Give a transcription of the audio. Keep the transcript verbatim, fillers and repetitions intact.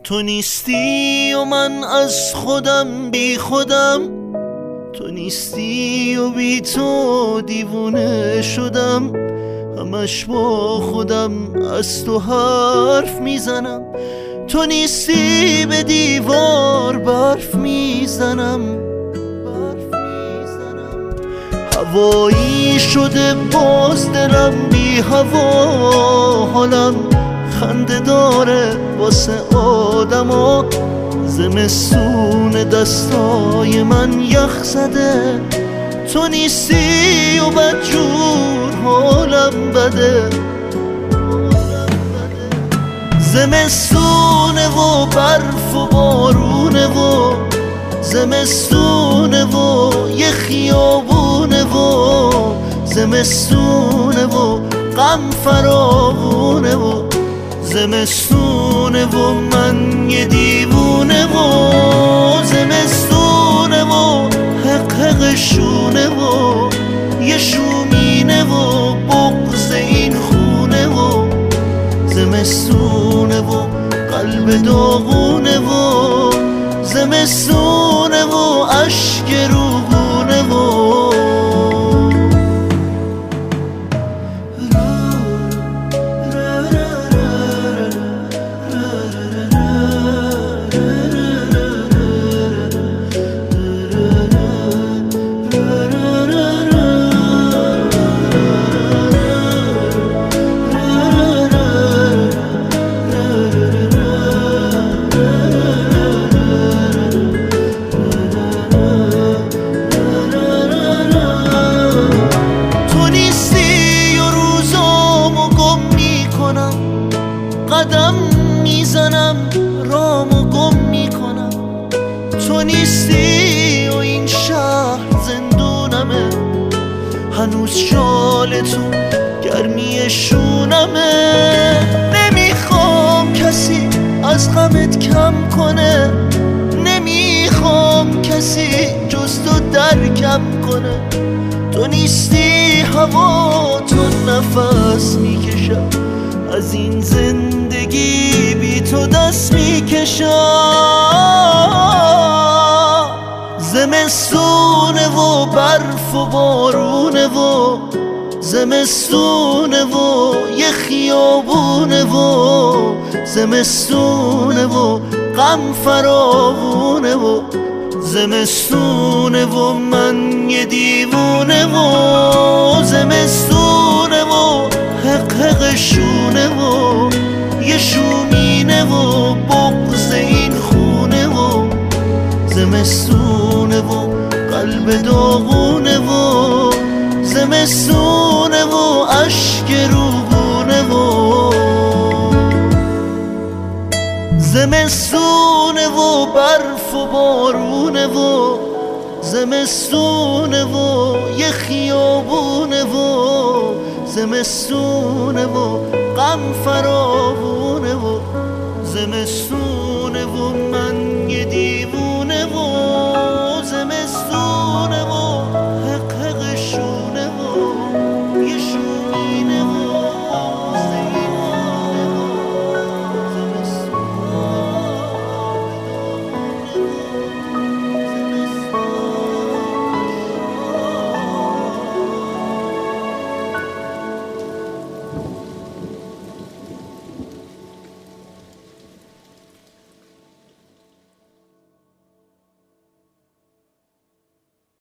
تو نیستی و من از خودم بی خودم، تو نیستی و بی تو دیوونه شدم. همش با خودم از تو حرف میزنم، تو نیستی به دیوار برف میزنم. هوایی شده باز دلم بی هوا، حالم خنده داره واسه آدما. زمستون دستای من یخ زده، تو نیستی و بدجور حالم بده. زمستونه و برف و بارونه و زمستونه و یه خیابونه و زمستونه و غم فراوونه و زمستونه و من یه دیوونه و زمستونه و حق حق شونه و یه شومینه و بغض این خونه و زمستونه و قلب داغونه و زمستونه و اشک روحونه و قدم میزنم رامو گم میکنم. تو نیستی و این شهر زندونمه، هنوز شال تو گرمی شونمه. نمیخوام کسی از غمت کم کنه، نمیخوام کسی جز تو درکم کنه. تو نیستی هوا تو نفس میکشم، از این زندگی بی تو دست میکشم. زمستونه و برف و بارونه و زمستونه و یه خیابونه و زمستونه و غم فراوونه و زمستونه و من یه دیوونه و زمستونه و حق حق شونه و یه شومینه و بغض این خونه و زمستونه و قلب داغونه و زمستونه و اشک روحونه و زمستونه و برف و بارونه و زمستونه و یه خیابونه و زمستونه و غم فراوونه و زمستونه و من یه دی